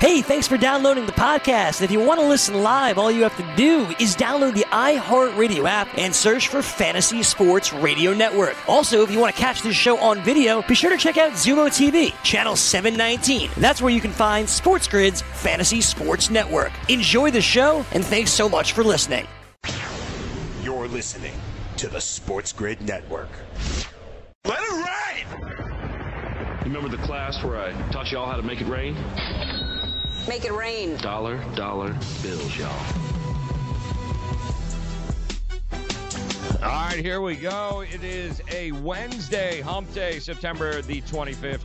Hey, thanks for downloading the podcast. If you want to listen live, all you have to do is download the iHeartRadio app and search for Fantasy Sports Radio Network. Also, if you want to catch this show on video, be sure to check out Zumo TV, channel 719. That's where you can find Sports Grid's Fantasy Sports Network. Enjoy the show, and thanks so much for listening. You're listening to the Sports Grid Network. Let it rain! You remember the class where I taught y'all how to make it rain? Make it rain. Dollar bills, y'all. All right, here we go. It is a Wednesday, hump day, September the 25th,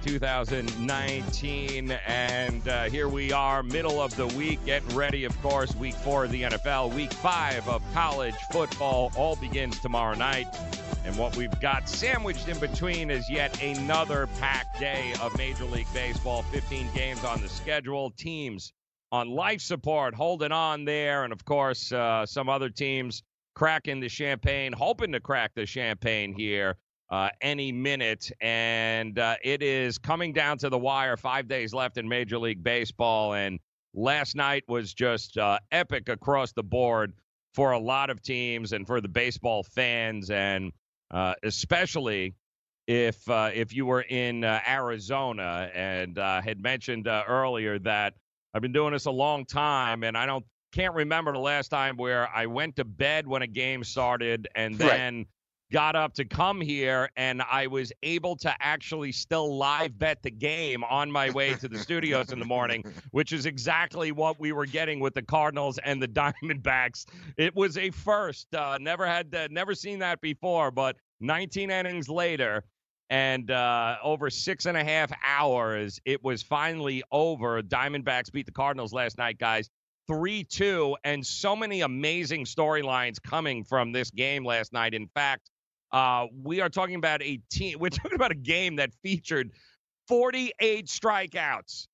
2019. And here we are, middle of the week, getting ready, of course, week 4 of the NFL. Week 5 of college football all begins tomorrow night. And what we've got sandwiched in between is yet another packed day of Major League Baseball. 15 games on the schedule. Teams on life support holding on there. And, of course, some other teams cracking the champagne, hoping to crack the champagne here any minute. And it is coming down to the wire. 5 days left in Major League Baseball. And last night was just epic across the board for a lot of teams and for the baseball fans. And especially if you were in Arizona, and had mentioned earlier that I've been doing this a long time, and I can't remember the last time where I went to bed when a game started and then got up to come here, and I was able to actually still live bet the game on my way to the studios in the morning, which is exactly what we were getting with the Cardinals and the Diamondbacks. It was a first. Never seen that before, but 19 innings later and over 6.5 hours, it was finally over. Diamondbacks beat the Cardinals last night, guys, 3-2, and so many amazing storylines coming from this game last night. In fact, we are talking about we're talking about a game that featured 48 strikeouts.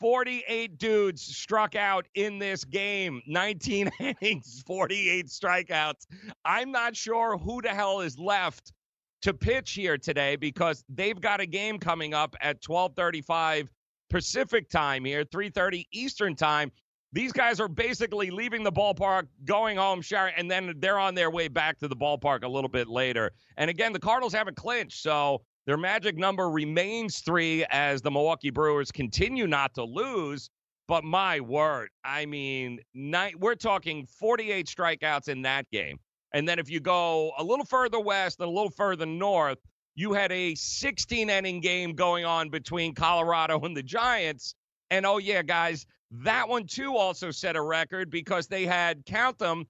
48 dudes struck out in this game. 19 innings, 48 strikeouts. I'm not sure who the hell is left to pitch here today, because they've got a game coming up at 12:35 Pacific time here, 3:30 Eastern time. These guys are basically leaving the ballpark, going home, showering, and then they're on their way back to the ballpark a little bit later. And again, the Cardinals haven't clinched, so their magic number remains 3 as the Milwaukee Brewers continue not to lose. But my word, I mean, we're talking 48 strikeouts in that game. And then if you go a little further west and a little further north, you had a 16-inning game going on between Colorado and the Giants. And, oh, yeah, guys, that one, too, also set a record because they had, count them,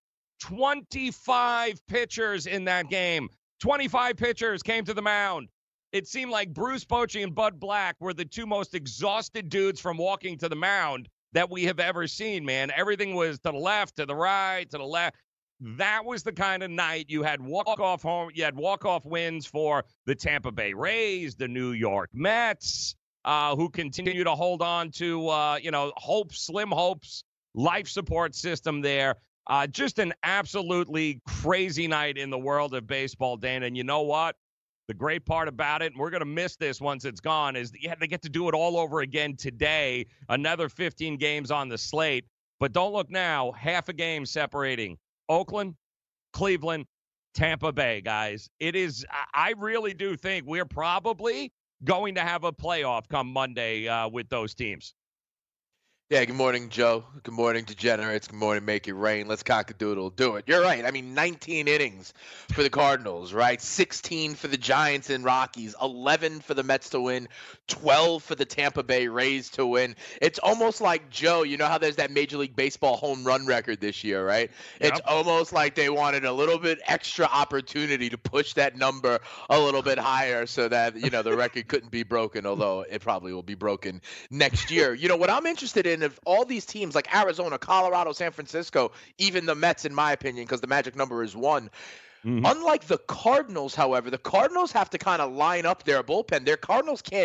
25 pitchers in that game. 25 pitchers came to the mound. It seemed like Bruce Bochy and Bud Black were the two most exhausted dudes from walking to the mound that we have ever seen, man. Everything was to the left, to the right, to the left. That was the kind of night you had walk-off wins for the Tampa Bay Rays, the New York Mets, who continue to hold on to, slim hopes, life support system there. Just an absolutely crazy night in the world of baseball, Dan. And you know what? The great part about it, and we're going to miss this once it's gone, is they get to do it all over again today. Another 15 games on the slate. But don't look now, half a game separating Oakland, Cleveland, Tampa Bay, guys. It is, I really do think we're probably going to have a playoff come Monday with those teams. Yeah, good morning, Joe. Good morning, Degenerates. Good morning, Make It Rain. Let's cock-a-doodle do it. You're right. I mean, 19 innings for the Cardinals, right? 16 for the Giants and Rockies, 11 for the Mets to win, 12 for the Tampa Bay Rays to win. It's almost like, Joe, you know how there's that Major League Baseball home run record this year, right? Yep. It's almost like they wanted a little bit extra opportunity to push that number a little bit higher so that, the record couldn't be broken, although it probably will be broken next year. What I'm interested in, of all these teams like Arizona, Colorado, San Francisco, even the Mets, in my opinion, because the magic number is 1. Mm-hmm. Unlike the Cardinals, however, the Cardinals have to kind of line up their bullpen. Their Cardinals can't,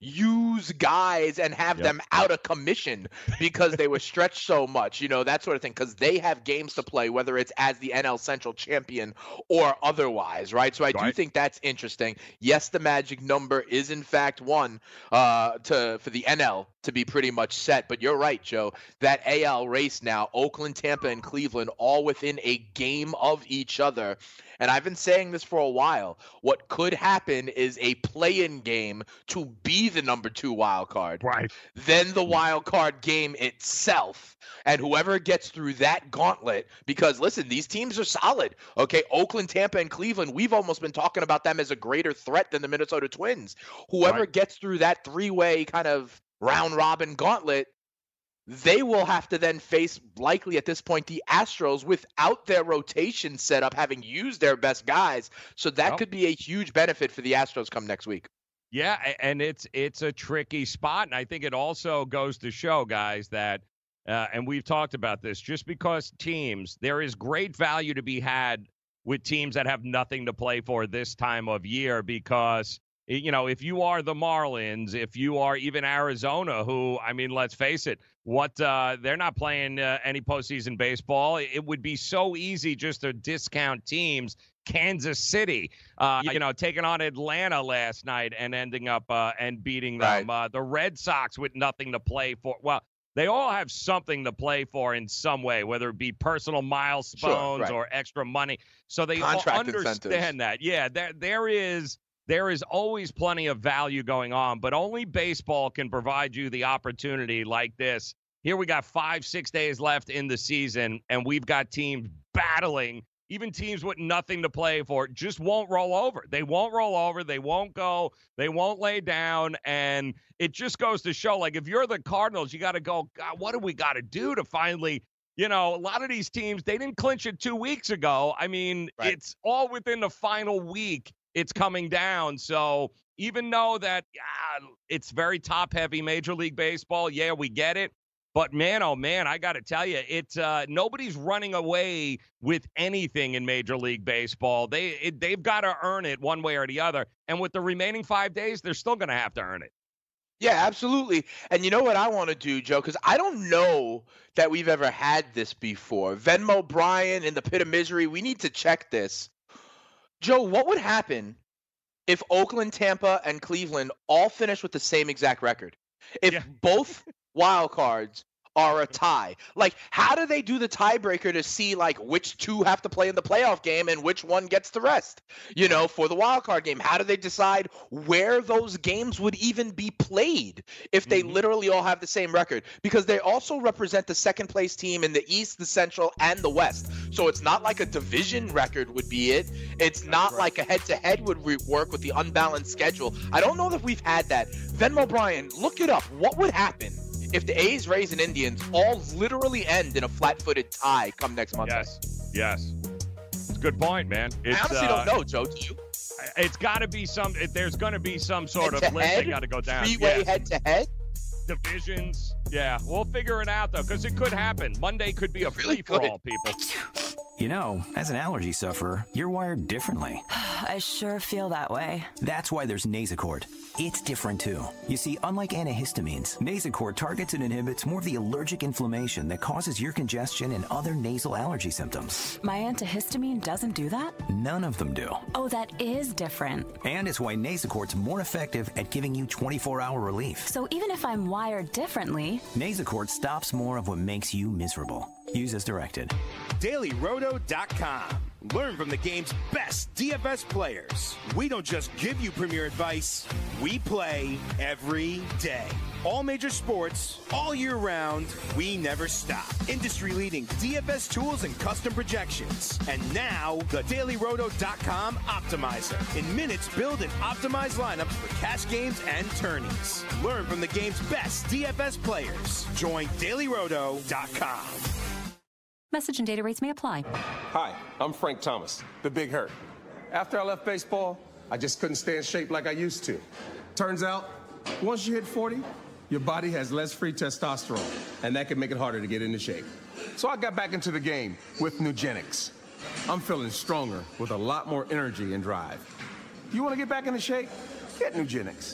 use guys and have them out of commission because they were stretched so much, that sort of thing, because they have games to play, whether it's as the NL Central champion or otherwise, right? So I do think that's interesting. Yes, the magic number is in fact one for the NL to be pretty much set, but you're right, Joe. That AL race now, Oakland, Tampa, and Cleveland, all within a game of each other. And I've been saying this for a while. What could happen is a play-in game to be the number 2 wild card. Right. Then the wild card game itself. And whoever gets through that gauntlet, because listen, these teams are solid. Okay, Oakland, Tampa, and Cleveland, we've almost been talking about them as a greater threat than the Minnesota Twins. Whoever gets through that 3-way kind of round robin gauntlet, they will have to then face, likely at this point, the Astros without their rotation set up, having used their best guys. So that could be a huge benefit for the Astros come next week. Yeah, and it's a tricky spot. And I think it also goes to show, guys, that, and we've talked about this, just because there is great value to be had with teams that have nothing to play for this time of year, because if you are the Marlins, if you are even Arizona, who, I mean, let's face it, they're not playing any postseason baseball. It would be so easy just to discount teams. Kansas City, taking on Atlanta last night and ending up and beating them. Right. The Red Sox with nothing to play for. Well, they all have something to play for in some way, whether it be personal milestones or extra money. So they all understand that. Yeah, there is always plenty of value going on, but only baseball can provide you the opportunity like this. Here we got 5-6 days left in the season, and we've got teams battling. Even teams with nothing to play for just won't roll over. They won't roll over. They won't go. They won't lay down. And it just goes to show, like, if you're the Cardinals, you got to go, God, what do we got to do to finally, a lot of these teams, they didn't clinch it 2 weeks ago. I mean, It's all within the final week. It's coming down. So even though that it's very top-heavy Major League Baseball, yeah, we get it. But, man, oh, man, I got to tell you, nobody's running away with anything in Major League Baseball. They've got to earn it one way or the other. And with the remaining 5 days, they're still going to have to earn it. Yeah, absolutely. And you know what I want to do, Joe? Because I don't know that we've ever had this before. Venmo Brian in the pit of misery, we need to check this. Joe, what would happen if Oakland, Tampa, and Cleveland all finish with the same exact record? If both wild cards are a tie, like, how do they do the tiebreaker to see, like, which two have to play in the playoff game and which one gets the rest? For the wild card game, how do they decide where those games would even be played if they literally all have the same record? Because they also represent the second place team in the East, the Central, and the West. So it's not like a division record would be it. It's not like a head-to-head would work with the unbalanced schedule. I don't know that we've had that. Venmo Brian, look it up. What would happen if the A's, Rays, and Indians all literally end in a flat-footed tie come next month? Yes. It's a good point, man. I honestly don't know, Joe. Do you? It's got to be there's going to be some sort of list. They got to go down. Three-way head-to-head? Divisions. Yeah, we'll figure it out, though, because it could happen. Monday could be a free-for-all, people. As an allergy sufferer, you're wired differently. I sure feel that way. That's why there's Nasacort. It's different, too. You see, unlike antihistamines, Nasacort targets and inhibits more of the allergic inflammation that causes ear congestion and other nasal allergy symptoms. My antihistamine doesn't do that? None of them do. Oh, that is different. And it's why Nasacort's more effective at giving you 24-hour relief. So even if I'm wired differently, Nasacort stops more of what makes you miserable. Use as directed. DailyRoto.com. Learn from the game's best DFS players. We don't just give you premier advice, we play every day. All major sports, all year round, we never stop. Industry-leading DFS tools and custom projections. And now, the DailyRoto.com Optimizer. In minutes, build and optimize lineups for cash games and tourneys. Learn from the game's best DFS players. Join DailyRoto.com. message and data rates may apply. Hi, I'm Frank Thomas, the Big Hurt. After I left baseball, I just couldn't stay in shape like I used to. Turns out, once you hit 40, your body has less free testosterone, and that can make it harder to get into shape. So I got back into the game with Nugenics. I'm feeling stronger with a lot more energy and drive. You want to get back into shape? Get Nugenics.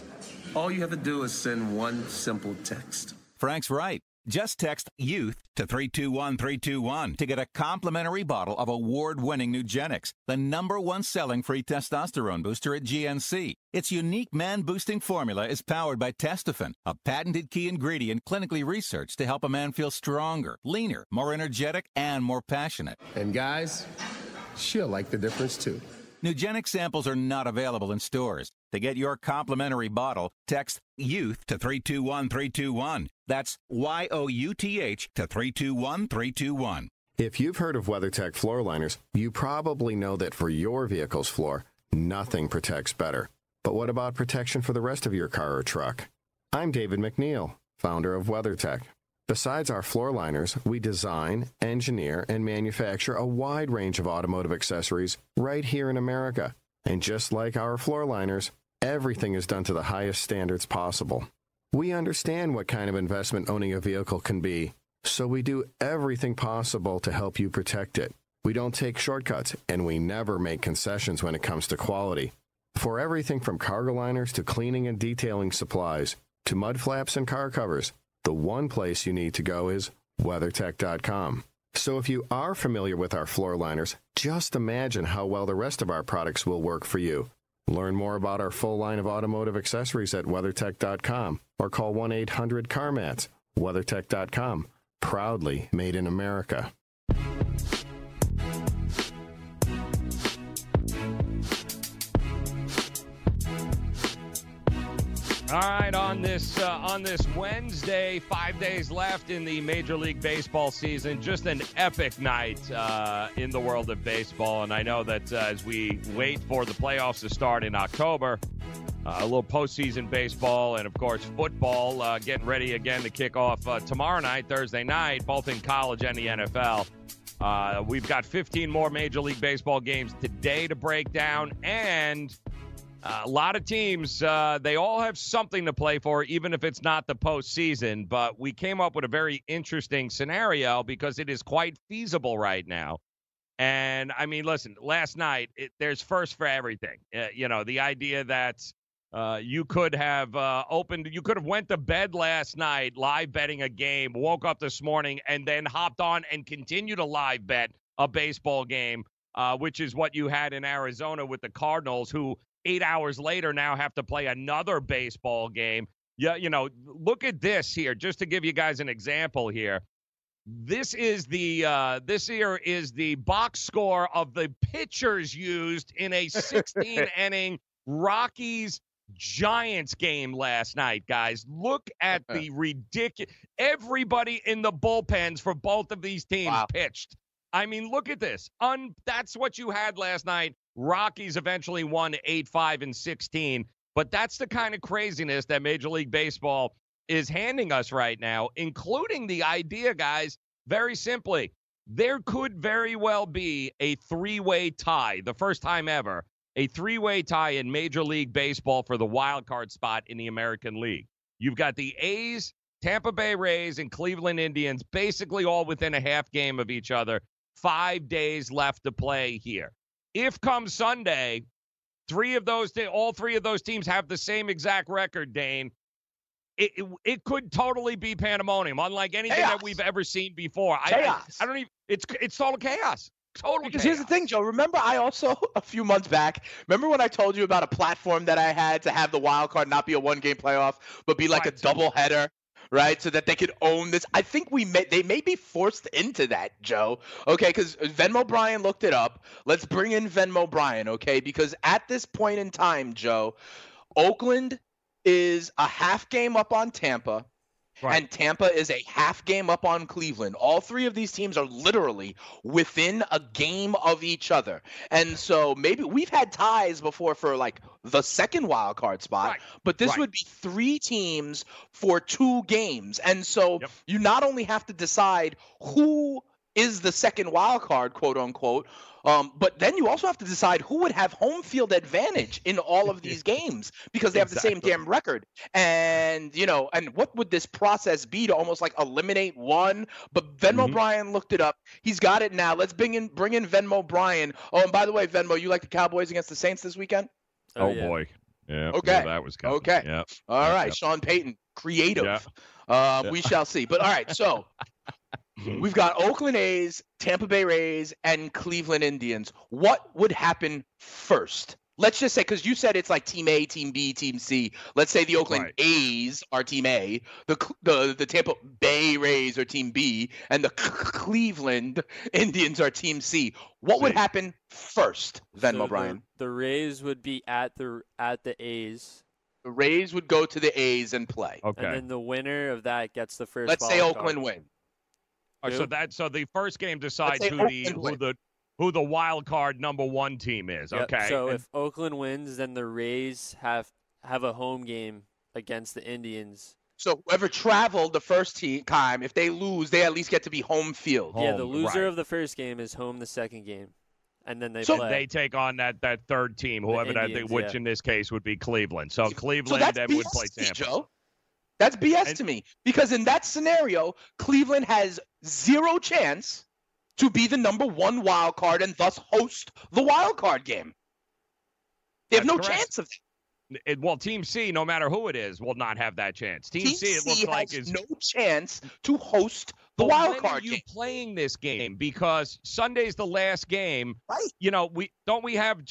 All you have to do is send one simple text. Frank's right. Just text YOUTH to 321321 to get a complimentary bottle of award-winning Nugenix, the #1 selling free testosterone booster at GNC. Its unique man-boosting formula is powered by Testofen, a patented key ingredient clinically researched to help a man feel stronger, leaner, more energetic, and more passionate. And guys, she'll like the difference too. Nugenix samples are not available in stores. To get your complimentary bottle, text YOUTH to 321321. That's YOUTH to 321321. If you've heard of WeatherTech floor liners, you probably know that for your vehicle's floor, nothing protects better. But what about protection for the rest of your car or truck? I'm David McNeil, founder of WeatherTech. Besides our floor liners, we design, engineer, and manufacture a wide range of automotive accessories right here in America. And just like our floor liners, everything is done to the highest standards possible. We understand what kind of investment owning a vehicle can be, so we do everything possible to help you protect it. We don't take shortcuts, and we never make concessions when it comes to quality. For everything from cargo liners to cleaning and detailing supplies to mud flaps and car covers, the one place you need to go is WeatherTech.com. So if you are familiar with our floor liners, just imagine how well the rest of our products will work for you. Learn more about our full line of automotive accessories at WeatherTech.com or call 1-800-CarMats. WeatherTech.com, proudly made in America. All right, on this Wednesday, 5 days left in the Major League Baseball season, just an epic night in the world of baseball. And I know that as we wait for the playoffs to start in October, a little postseason baseball and, of course, football getting ready again to kick off tomorrow night, Thursday night, both in college and the NFL. We've got 15 more Major League Baseball games today to break down, and a lot of teams, they all have something to play for, even if it's not the postseason. But we came up with a very interesting scenario because it is quite feasible right now. And, I mean, listen, last night, there's first for everything. The idea that you could have you could have went to bed last night live betting a game, woke up this morning, and then hopped on and continued to live bet a baseball game, which is what you had in Arizona with the Cardinals, who 8 hours later now have to play another baseball game. Yeah, look at this here, just to give you guys an example here. This is this here is the box score of the pitchers used in a 16-inning Rockies-Giants game last night, guys. Look at the ridiculous. Everybody in the bullpens for both of these teams pitched. I mean, look at this. That's what you had last night. Rockies eventually won 8-5 and 16. But that's the kind of craziness that Major League Baseball is handing us right now, including the idea, guys, very simply, there could very well be a three-way tie, the first time ever, a three-way tie in Major League Baseball for the wild card spot in the American League. You've got the A's, Tampa Bay Rays, and Cleveland Indians basically all within a half game of each other. 5 days left to play here. If come Sunday, all three of those teams have the same exact record, Dane, it could totally be pandemonium, unlike anything that we've ever seen before. Chaos. I don't even. It's total chaos. Because here's the thing, Joe. Remember, I also, a few months back, remember when I told you about a platform that I had to have the wild card not be a one-game playoff, but be like a doubleheader, right? So that they could own this. I think they may be forced into that, Joe. Okay, because Venmo Brian looked it up. Let's bring in Venmo Brian, okay? Because at this point in time, Joe, Oakland is a half game up on Tampa. Right. And Tampa is a half game up on Cleveland. All three of these teams are literally within a game of each other. And so maybe we've had ties before for like the second wild card spot, but this would be three teams for 2 games. And so you not only have to decide who is the second wild card, quote unquote, but then you also have to decide who would have home field advantage in all of these games because they have the same damn record. And, and what would this process be to almost like eliminate one? But Venmo Brian looked it up. He's got it now. Let's bring in Venmo Brian. Oh, and by the way, Venmo, you like the Cowboys against the Saints this weekend? Oh, boy. Yeah. Okay. Yeah, that was coming. Okay. Yeah. All right. Yep. Sean Payton, creative. Yeah. We shall see. But all right, so we've got Oakland A's, Tampa Bay Rays, and Cleveland Indians. What would happen first? Let's just say, because you said it's like Team A, Team B, Team C. Let's say the Oakland A's are Team A, the Tampa Bay Rays are Team B, and the Cleveland Indians are Team C. What would happen first, Venmo Brian? The Rays would be at the A's. The Rays would go to the A's and play. Okay. And then the winner of that gets the first. Let's say Oakland win. All right, so the first game decides who the wild card number one team is. Yep. Okay. So if Oakland wins, then the Rays have a home game against the Indians. So whoever traveled the first time, if they lose, they at least get to be home field. Yeah, the loser of the first game is home the second game, and then they play. They take on that third team, whoever Indians, which in this case would be Cleveland. So Cleveland that's then BS would play Tampa. Joe. That's BS to me, because in that scenario, Cleveland has zero chance to be the number one wild card and thus host the wild card game. They have no chance of that. Well, Team C, no matter who it is, will not have that chance. Team C, it looks like, has is no chance to host the wild card When are you game. playing this game? Because Sunday's the last game. Right. You know, we've got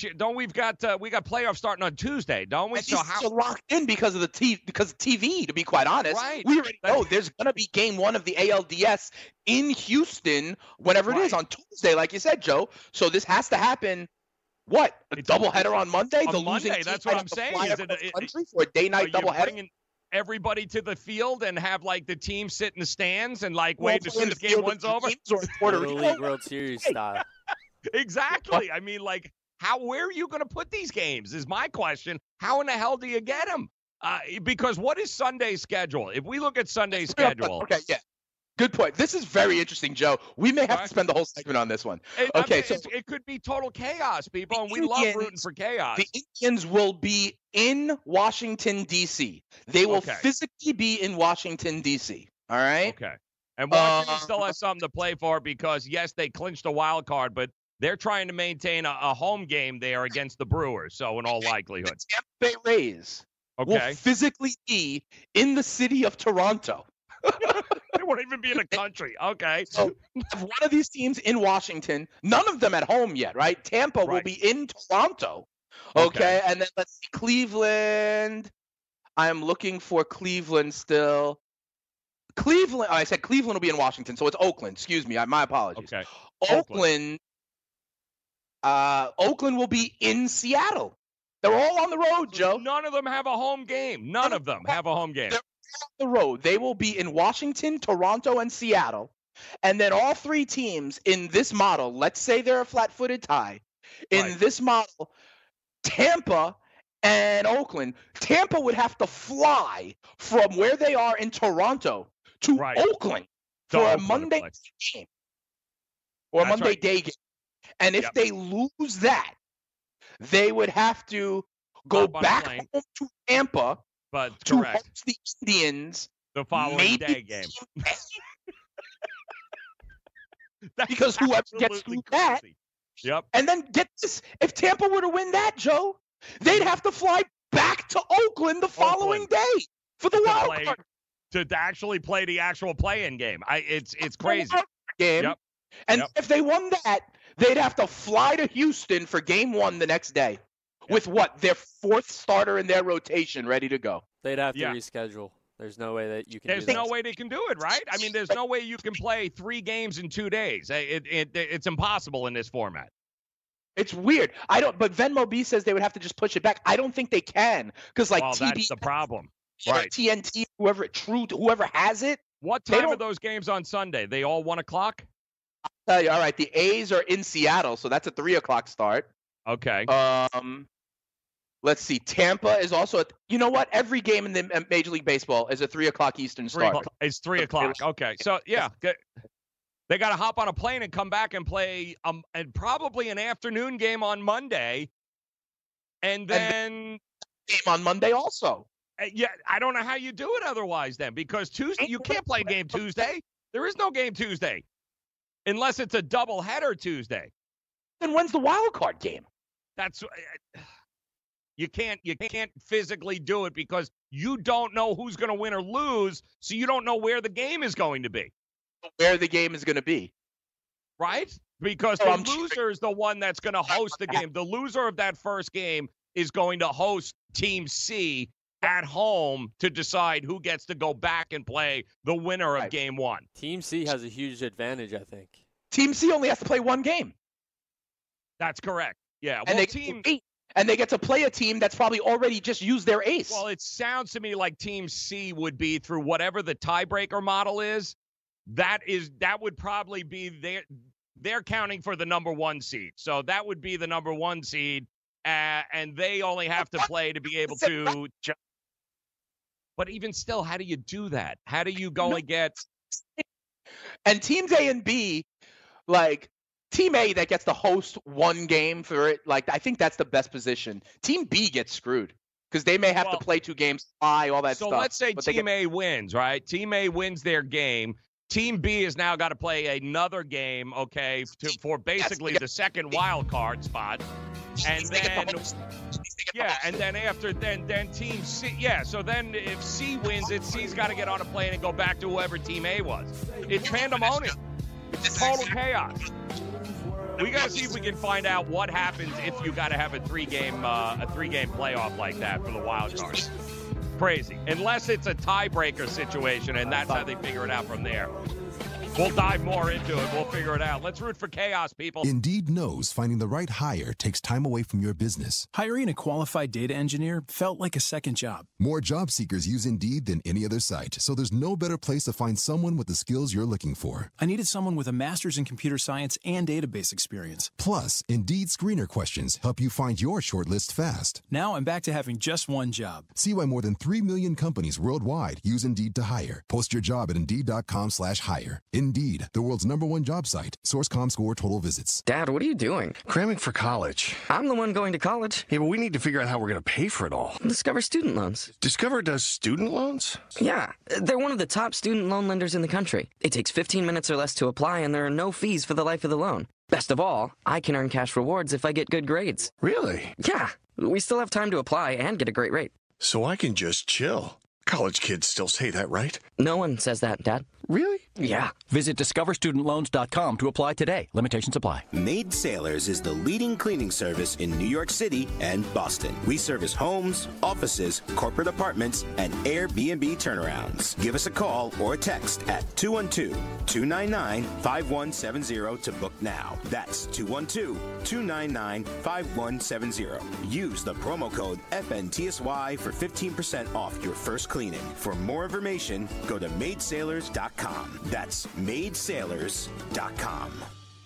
playoffs starting on Tuesday, don't we? And these are locked in because of TV. To be quite honest, Right. We already know there's going to be game one of the ALDS in Houston whenever it is on Tuesday, like you said, Joe. So this has to happen. What, a doubleheader on Monday? On the Monday, losing that's team what has I'm to saying. fly Is across it the country for a day-night doubleheader? Bringing everybody to the field and have like the team sit in the stands and like Well, wait as play in soon as the game field one's of over? dreams or in Puerto Little Rico? League World Series style. Exactly. I mean, like, where are you going to put these games is my question. How in the hell do you get them? Because what is Sunday's schedule? If we look at Sunday's schedule. Okay, yeah. Good point. This is very interesting, Joe. We may have to spend the whole segment on this one. It could be total chaos, people, and we love rooting for chaos. The Indians will be in Washington, D.C. They will physically be in Washington, D.C. All right? Okay. And Washington still has something to play for because, yes, they clinched a wild card, but they're trying to maintain a home game there against the Brewers, so in all likelihood. The Tampa Bay Rays will physically be in the city of Toronto. They won't even be in the country. Okay. So if one of these teams in Washington, none of them at home yet, right? Tampa will be in Toronto. Okay. And then let's see, Cleveland. I am looking for Cleveland still. Cleveland. I said Cleveland will be in Washington, so it's Oakland. Excuse me. My apologies. Okay. Oakland. Oakland will be in Seattle. They're all on the road, Joe. None of them have a home game. None of them have a home game. The road. They will be in Washington, Toronto, and Seattle. And then all three teams in this model, let's say they're a flat-footed tie. In this model, Tampa and Oakland, Tampa would have to fly from where they are in Toronto to Oakland for a Monday game or a Monday day game. And if they lose that, they would have to go back home to Tampa to host the Indians the following day game. Because whoever gets through that, and then get this, if Tampa were to win that, Joe, they'd have to fly back to Oakland the following day for the wild card. To actually play the actual play-in game. It's crazy. Game. And if they won that, they'd have to fly to Houston for game one the next day. With their fourth starter in their rotation ready to go. They'd have to reschedule. There's no way that you can There's do that. no way they can do it, right? I mean, there's no way you can play 3 games in 2 days. It's impossible in this format. It's weird. But Venmo B says they would have to just push it back. I don't think they can because that's the problem. Right. TNT, whoever has it. What time are those games on Sunday? They all 1 o'clock? I'll tell you. All right. The A's are in Seattle, so that's a 3 o'clock start. Okay. Let's see. Tampa is also you know what? Every game in the Major League Baseball is a 3 o'clock Eastern start. It's 3 o'clock. Okay. So, yeah. They got to hop on a plane and come back and play and probably an afternoon game on Monday. And then game on Monday also. Yeah, I don't know how you do it otherwise then because Tuesday, you can't play game Tuesday. There is no game Tuesday unless it's a doubleheader Tuesday. Then when's the wild card game? That's You can't physically do it because you don't know who's going to win or lose, so you don't know where the game is going to be. Where the game is going to be. Right? Because the loser is the one that's going to host the game. The loser of that first game is going to host Team C at home to decide who gets to go back and play the winner of Game 1. Team C has a huge advantage, I think. Team C only has to play one game. That's correct. Yeah. And they get to play a team that's probably already just used their ace. Well, it sounds to me like Team C would be through whatever the tiebreaker model is. That would probably be they're counting for the number 1 seed. So that would be the number 1 seed, and they only have to play to be able to. But even still, how do you do that? How do you go and get? And teams A and B, like Team A that gets to host one game for it, like I think that's the best position. Team B gets screwed because they may have to play 2 games, all that stuff. So let's say Team A wins, right? Team A wins their game. Team B has now got to play another game, okay, for basically the second wild card spot. And then, then Team C, so then if C wins it, C's got to get on a plane and go back to whoever Team A was. It's pandemonium. It's total chaos. We got to see if we can find out what happens if you got to have a three-game playoff like that for the wild card. Crazy. Unless it's a tiebreaker situation, and that's how they figure it out from there. We'll dive more into it. We'll figure it out. Let's root for chaos, people. Indeed knows finding the right hire takes time away from your business. Hiring a qualified data engineer felt like a second job. More job seekers use Indeed than any other site, so there's no better place to find someone with the skills you're looking for. I needed someone with a master's in computer science and database experience. Plus, Indeed screener questions help you find your shortlist fast. Now I'm back to having just one job. See why more than 3 million companies worldwide use Indeed to hire. Post your job at Indeed.com/hire. Indeed, the world's #1 job site. Source.com score total visits. Dad, what are you doing? Cramming for college. I'm the one going to college. Yeah, but we need to figure out how we're going to pay for it all. Discover Student Loans. Discover does student loans? Yeah, they're one of the top student loan lenders in the country. It takes 15 minutes or less to apply, and there are no fees for the life of the loan. Best of all, I can earn cash rewards if I get good grades. Really? Yeah, we still have time to apply and get a great rate. So I can just chill. College kids still say that, right? No one says that, Dad. Really? Yeah. Visit discoverstudentloans.com to apply today. Limitations apply. Maid Sailors is the leading cleaning service in New York City and Boston. We service homes, offices, corporate apartments, and Airbnb turnarounds. Give us a call or a text at 212-299-5170 to book now. That's 212-299-5170. Use the promo code FNTSY for 15% off your first cleaning. For more information, go to maidsailors.com. That's maidsailors.com.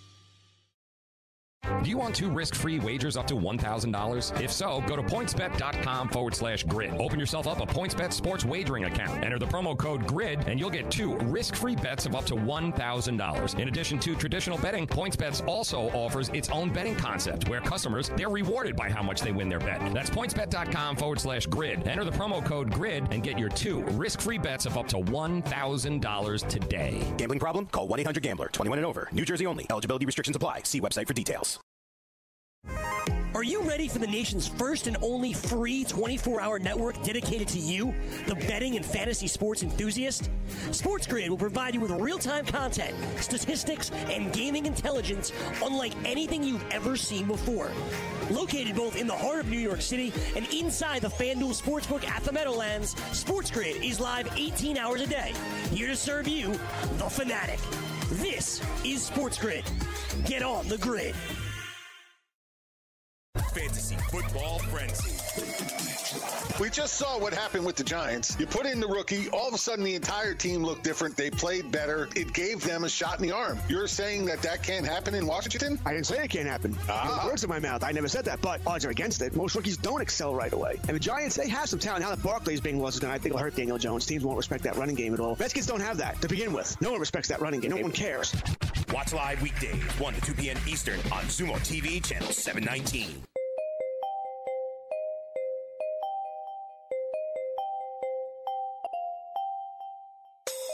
Do you want 2 risk-free wagers up to $1,000? If so, go to pointsbet.com/grid. Open yourself up a PointsBet sports wagering account. Enter the promo code GRID, and you'll get 2 risk-free bets of up to $1,000. In addition to traditional betting, PointsBet also offers its own betting concept, where customers, they're rewarded by how much they win their bet. That's pointsbet.com/grid. Enter the promo code GRID and get your 2 risk-free bets of up to $1,000 today. Gambling problem? Call 1-800-GAMBLER. 21 and over. New Jersey only. Eligibility restrictions apply. See website for details. Are you ready for the nation's first and only free 24-hour network dedicated to you, the betting and fantasy sports enthusiast? SportsGrid will provide you with real-time content, statistics, and gaming intelligence unlike anything you've ever seen before. Located both in the heart of New York City and inside the FanDuel Sportsbook at the Meadowlands, SportsGrid is live 18 hours a day, here to serve you, the fanatic. This is SportsGrid. Get on the grid. Fantasy Football Frenzy. We just saw what happened with the Giants. You put in the rookie, all of a sudden the entire team looked different. They played better. It gave them a shot in the arm. You're saying that can't happen in Washington? I didn't say it can't happen. Words in my mouth. I never said that, but odds are against it. Most rookies don't excel right away. And the Giants, they have some talent. Now that Barkley's being lost, I think it'll hurt Daniel Jones. Teams won't respect that running game at all. Redskins don't have that to begin with. No one respects that running game. No one cares. Watch live weekdays, 1 to 2 p.m. Eastern on Sumo TV, channel 719.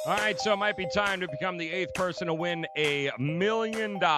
All right, so it might be time to become the 8th person to win $1 million in a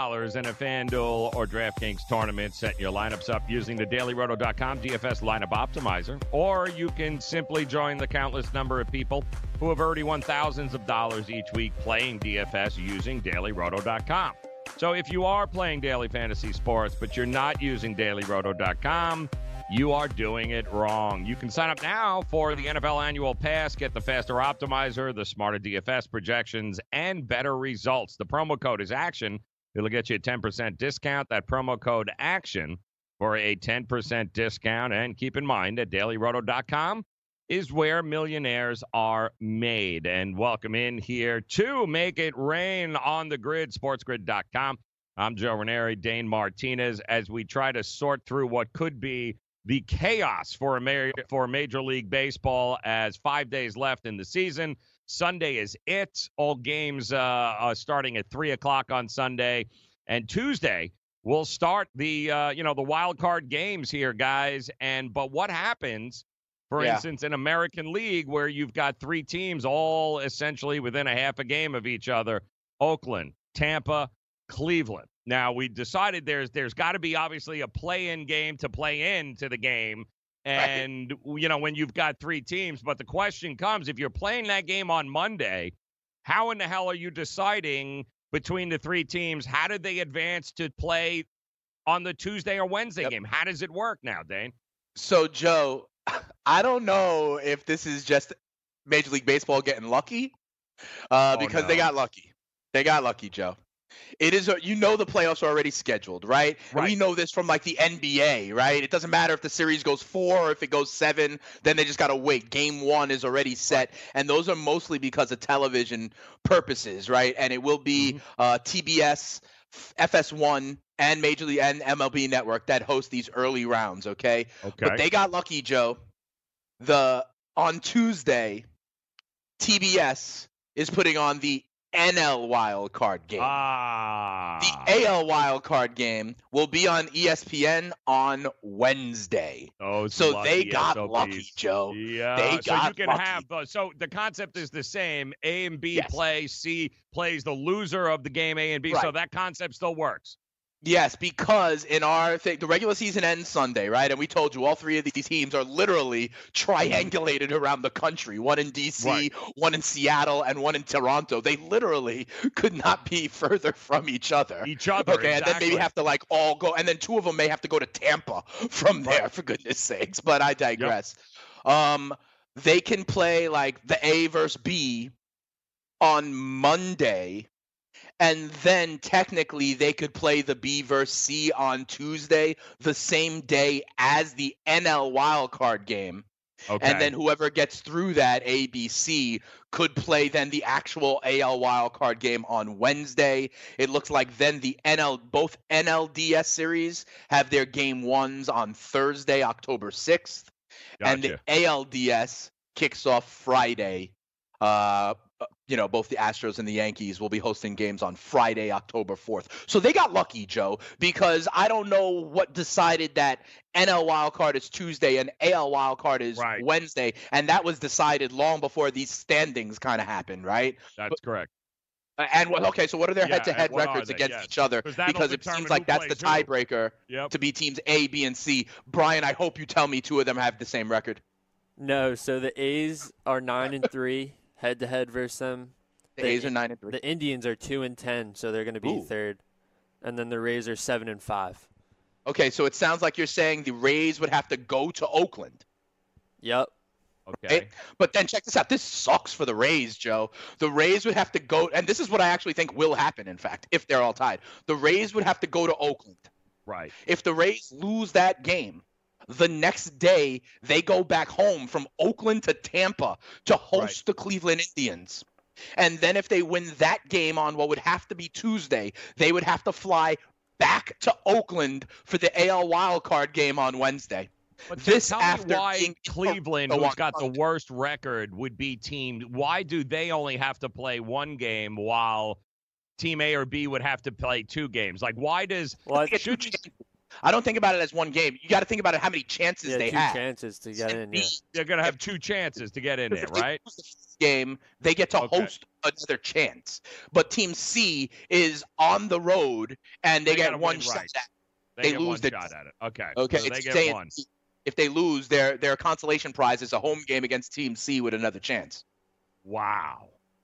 FanDuel or DraftKings tournament. Set your lineups up using the DailyRoto.com DFS lineup optimizer, or you can simply join the countless number of people who have already won thousands of dollars each week playing DFS using DailyRoto.com. So if you are playing daily fantasy sports, but you're not using DailyRoto.com, you are doing it wrong. You can sign up now for the NFL Annual Pass, get the faster optimizer, the smarter DFS projections, and better results. The promo code is ACTION. It'll get you a 10% discount. That promo code ACTION for a 10% discount. And keep in mind that DailyRoto.com is where millionaires are made. And welcome in here to Make It Rain on the Grid, SportsGrid.com. I'm Joe Ranieri, Dane Martinez, as we try to sort through what could be the chaos for Major League Baseball as 5 days left in the season. Sunday is it. All games are starting at 3 o'clock on Sunday. And Tuesday, we'll start the wild card games here, guys. But what happens, for instance, in American League, where you've got 3 teams all essentially within a half a game of each other, Oakland, Tampa, Cleveland. Now, we decided there's got to be, obviously, a play-in game to play into the game. And, when you've got 3 teams. But the question comes, if you're playing that game on Monday, how in the hell are you deciding between the 3 teams? How did they advance to play on the Tuesday or Wednesday game? How does it work now, Dane? So, Joe, I don't know if this is just Major League Baseball getting lucky because they got lucky. They got lucky, Joe. It is, the playoffs are already scheduled, right? And we know this from like the NBA, right? It doesn't matter if the series goes 4 or if it goes 7, then they just got to wait. Game 1 is already set. And those are mostly because of television purposes, right? And it will be TBS, FS1, and Major League and MLB Network that host these early rounds, okay? But they got lucky, Joe. On Tuesday, TBS is putting on the NL wild card game. The AL wild card game will be on ESPN on Wednesday. So they got lucky, Joe. Yeah. They got you can lucky. So the concept is the same. A and B play. C plays the loser of the game A and B. Right. So that concept still works. Yes, because in our thing, the regular season ends Sunday, right? And we told you all 3 of these teams are literally triangulated around the country. One in D.C., one in Seattle, and one in Toronto. They literally could not be further from each other. Okay, exactly. And then maybe have to all go, and then 2 of them may have to go to Tampa from there, for goodness sakes. But I digress. They can play the A versus B on Monday. And then technically they could play the B versus C on Tuesday, the same day as the NL wildcard game. Okay. And then whoever gets through that, A, B, C, could play then the actual AL wildcard game on Wednesday. It looks like then both NLDS series have their game 1s on Thursday, October 6th. Gotcha. And the ALDS kicks off Friday. Both the Astros and the Yankees will be hosting games on Friday, October 4th. So they got lucky, Joe, because I don't know what decided that NL wildcard is Tuesday and AL wildcard is Wednesday, and that was decided long before these standings kind of happened, right? That's correct. So what are their head-to-head records against each other? Because it seems like that's the tiebreaker to be teams A, B, and C. Brian, I hope you tell me 2 of them have the same record. No, so the A's are 9-3. Head-to-head versus them. The A's are 9-3. The Indians are 2-10, so they're going to be 3rd. And then the Rays are 7-5. Okay, so it sounds like you're saying the Rays would have to go to Oakland. Yep. Okay. But then check this out. This sucks for the Rays, Joe. The Rays would have to go, and this is what I actually think will happen, in fact, if they're all tied. The Rays would have to go to Oakland. Right. If the Rays lose that game, the next day, they go back home from Oakland to Tampa to host the Cleveland Indians. And then if they win that game on what would have to be Tuesday, they would have to fly back to Oakland for the AL wildcard game on Wednesday. But tell me why Cleveland, who's got the worst record, would be teamed. Why do they only have to play 1 game while Team A or B would have to play 2 games? Why does I don't think about it as one game. You got to think about it how many chances they have. 2 chances to get in. Yeah. They're going to have 2 chances to get in there, right? Game, they get to host another chance. But Team C is on the road, and they get one shot at it. They lose one shot at it. Okay. So they get one. If they lose, their consolation prize is a home game against Team C with another chance. Wow.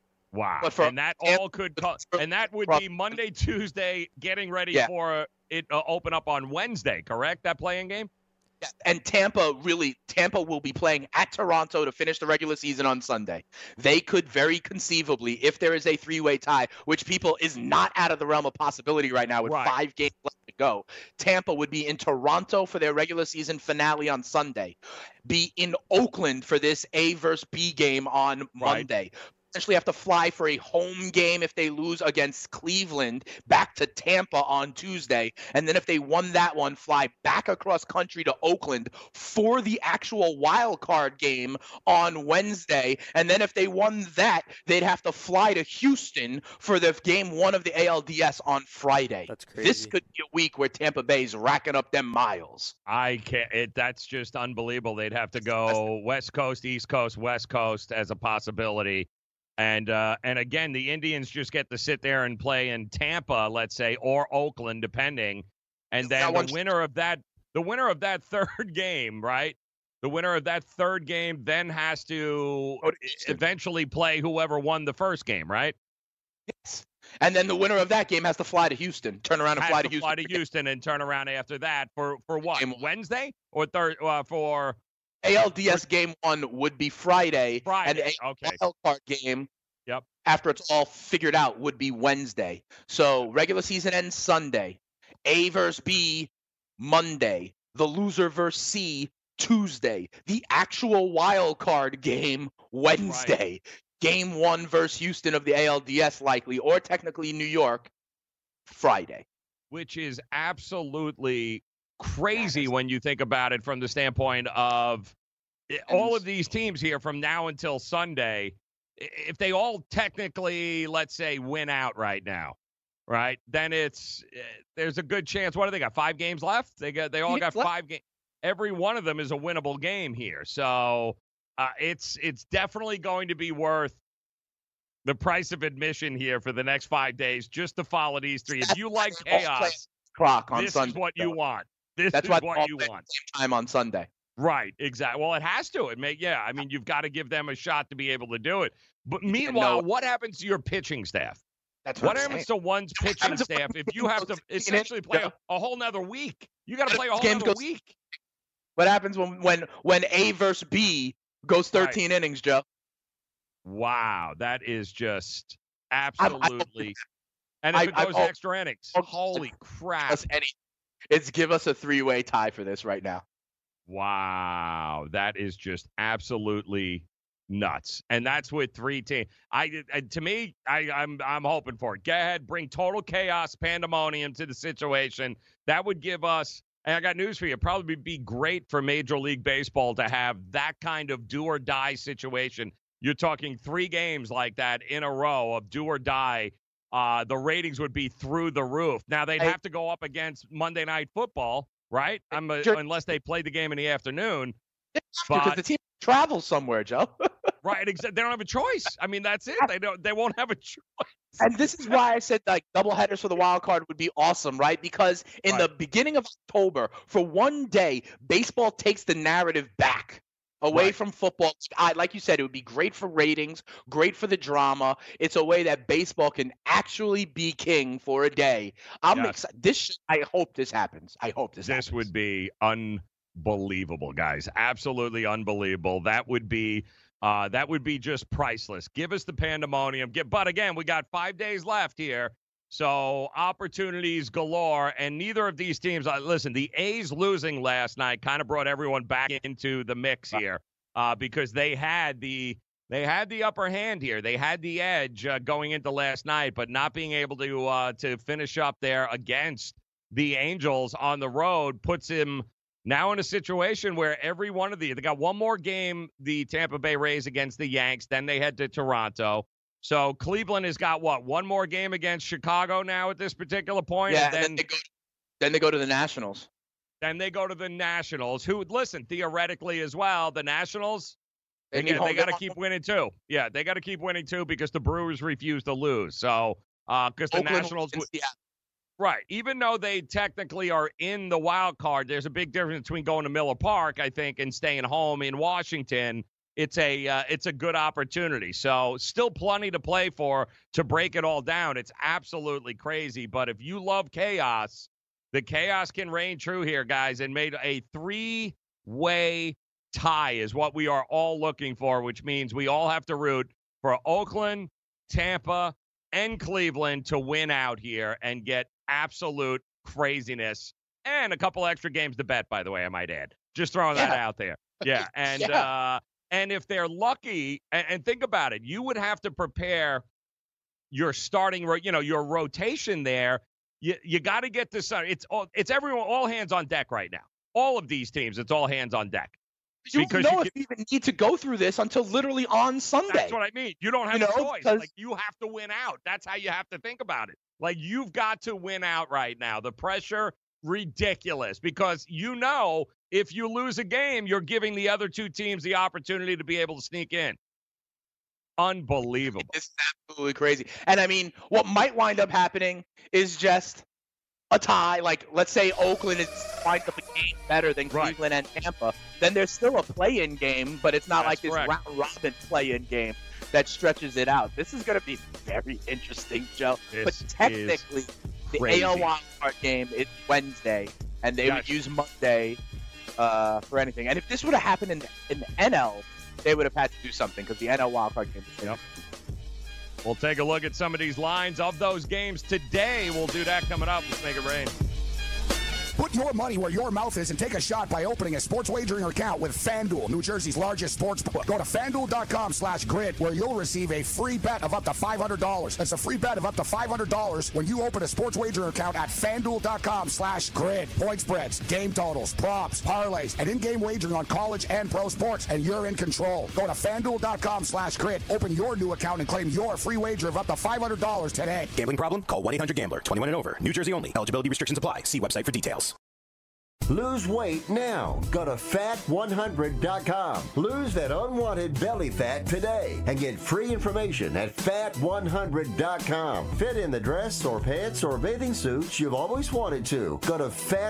But and that all could and that would be Monday, Tuesday, getting ready for it open up on Wednesday, correct? That playing game? Yeah, and Tampa will be playing at Toronto to finish the regular season on Sunday. They could very conceivably, if there is a 3-way tie, which people is not out of the realm of possibility right now with 5 games left to go, Tampa would be in Toronto for their regular season finale on Sunday, be in Oakland for this A versus B game on Monday. Essentially have to fly for a home game if they lose against Cleveland back to Tampa on Tuesday. And then if they won that one, fly back across country to Oakland for the actual wild card game on Wednesday. And then if they won that, they'd have to fly to Houston for the game 1 of the ALDS on Friday. That's crazy. This could be a week where Tampa Bay's racking up them miles. I can't. That's just unbelievable. They'd have to go West Coast, East Coast, West Coast as a possibility. And again, the Indians just get to sit there and play in Tampa, let's say, or Oakland, depending. And then the winner of that third game, right? The winner of that third game then has to eventually play whoever won the first game, right? Yes. And then the winner of that game has to fly to Houston, turn around and fly to Houston. Fly to Houston and turn around after that for what? Wednesday or third for ALDS game 1 would be Friday. And a wild card game, after it's all figured out, would be Wednesday. So regular season ends Sunday. A versus B, Monday. The loser versus C, Tuesday. The actual wild card game, Wednesday. Game 1 versus Houston of the ALDS likely, or technically New York, Friday. Which is absolutely crazy when you think about it from the standpoint of all of these teams here from now until Sunday. If they all technically, let's say, win out right now, right, then there's a good chance. What do they got? 5 games left? They all got 5 games. Every one of them is a winnable game here. So it's definitely going to be worth the price of admission here for the next 5 days just to follow these 3. If you like chaos, this is what you want. That's what you want. Same time on Sunday. Right, exactly. Well, it has to. I mean, you've got to give them a shot to be able to do it. But meanwhile, what happens to your pitching staff? What happens to one's pitching staff if you have to essentially play a whole nother week? You got to play a whole nother week. What happens when A versus B goes 13 innings, Joe? Wow, that is just absolutely. And if it goes extra innings, holy crap! It's give us a 3-way tie for this right now. Wow, that is just absolutely nuts, and that's with 3 teams. I'm hoping for it. Go ahead, bring total chaos, pandemonium to the situation. That would give us. And I got news for you. It'd probably be great for Major League Baseball to have that kind of do or die situation. You're talking 3 games like that in a row of do or die. The ratings would be through the roof. Now they'd have to go up against Monday Night Football. Right? Unless they play the game in the afternoon. Because the team travels somewhere, Joe. Right. They don't have a choice. I mean, that's it. They won't have a choice. And this is why I said doubleheaders for the wild card would be awesome, right? Because in the beginning of October, for one day, baseball takes the narrative back. Away from football. Like you said, it would be great for ratings, great for the drama. It's a way that baseball can actually be king for a day. I'm excited. I hope this happens. This would be unbelievable, guys. Absolutely unbelievable. That would be just priceless. Give us the pandemonium. But again, we got 5 days left here. So opportunities galore, and neither of these teams. Listen, the A's losing last night kind of brought everyone back into the mix here, because they had the upper hand here. They had the edge going into last night, but not being able to finish up there against the Angels on the road puts him now in a situation where every one of they got one more game, the Tampa Bay Rays against the Yanks, then they head to Toronto. So Cleveland has got one more game against Chicago now at this particular point? Yeah, and then they go to the Nationals. Then they go to the Nationals, who, listen, theoretically as well, the Nationals, they got to keep winning too. Yeah, they got to keep winning too because the Brewers refuse to lose. So, because the Nationals, right, even though they technically are in the wild card, there's a big difference between going to Miller Park, I think, and staying home in Washington. It's a good opportunity. So still plenty to play for to break it all down. It's absolutely crazy. But if you love chaos, the chaos can reign true here, guys, and made a 3-way tie is what we are all looking for, which means we all have to root for Oakland, Tampa, and Cleveland to win out here and get absolute craziness and a couple extra games to bet, by the way, I might add. Just throwing that out there. Yeah. And, and if they're lucky, and think about it, you would have to prepare your starting, your rotation there. You got to get this. It's everyone, all hands on deck right now. All of these teams, it's all hands on deck. You don't know if you even need to go through this until literally on Sunday. That's what I mean. You don't have a choice. Like, you have to win out. That's how you have to think about it. Like, you've got to win out right now. The pressure, ridiculous, because if you lose a game, you're giving the other two teams the opportunity to be able to sneak in. Unbelievable. It's absolutely crazy. And I mean, what might wind up happening is just a tie. Like, let's say Oakland winds up a game better than Cleveland and Tampa. Then there's still a play-in game, but it's not like this round-robin play-in game that stretches it out. This is going to be very interesting, Joe. But technically, the AL wild card game is Wednesday, and they would use Monday for anything. And if this would have happened in the NL, they would have had to do something because the NL wildcard game is We'll take a look at some of these lines of those games today. We'll do that coming up. Let's make it rain. Put your money where your mouth is and take a shot by opening a sports wagering account with FanDuel, New Jersey's largest sports book. Go to FanDuel.com/grid where you'll receive a free bet of up to $500. That's a free bet of up to $500 when you open a sports wagering account at FanDuel.com/grid. Point spreads, game totals, props, parlays, and in-game wagering on college and pro sports, and you're in control. Go to FanDuel.com/grid. Open your new account and claim your free wager of up to $500 today. Gambling problem? Call 1-800-GAMBLER. 21 and over. New Jersey only. Eligibility restrictions apply. See website for details. Lose weight now. Go to fat100.com. Lose that unwanted belly fat today and get free information at fat100.com. Fit in the dress or pants or bathing suits you've always wanted to. Go to